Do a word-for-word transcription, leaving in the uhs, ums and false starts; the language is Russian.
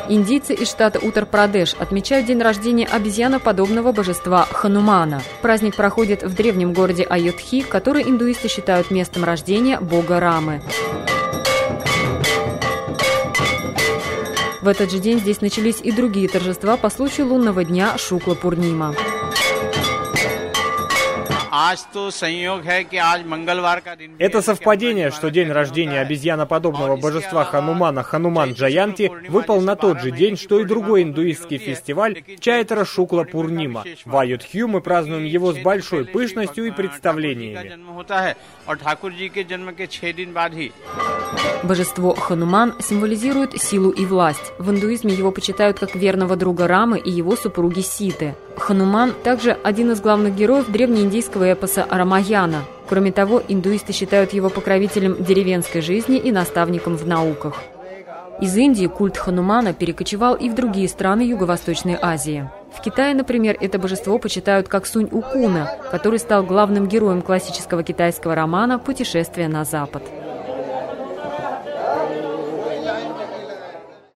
Индийцы из штата Утар-Прадеш отмечают день рождения обезьяноподобного божества Ханумана. Праздник проходит в древнем городе Айодхи, который индуисты считают местом рождения бога Рамы. В этот же день здесь начались и другие торжества по случаю лунного дня Шукла-Пурнима. Это совпадение, что день рождения обезьяноподобного божества Ханумана Хануман Джаянти выпал на тот же день, что и другой индуистский фестиваль Чайтра Шукла Пурнима. В Айодхью мы празднуем его с большой пышностью и представлениями. Божество Хануман символизирует силу и власть. В индуизме его почитают как верного друга Рамы и его супруги Ситы. Хануман также один из главных героев древнеиндийского эпоса Рамаяна. Кроме того, индуисты считают его покровителем деревенской жизни и наставником в науках. Из Индии культ Ханумана перекочевал и в другие страны Юго-Восточной Азии. В Китае, например, это божество почитают как Сунь-Укуна, который стал главным героем классического китайского романа «Путешествие на Запад».